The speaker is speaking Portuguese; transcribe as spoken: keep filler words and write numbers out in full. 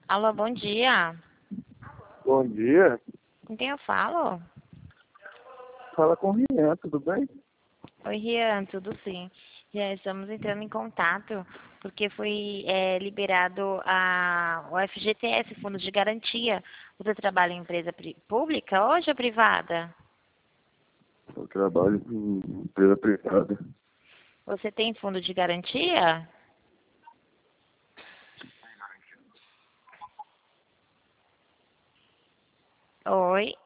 Alô, bom dia. Bom dia. Com quem eu falo? Fala com o Rian, tudo bem? Oi, Rian, tudo sim. Rian, estamos entrando em contato porque foi é, liberado a, o F G T S, Fundo de Garantia. Você trabalha em empresa pri- pública ou já privada? Eu trabalho em empresa privada. Você tem fundo de garantia? Oi?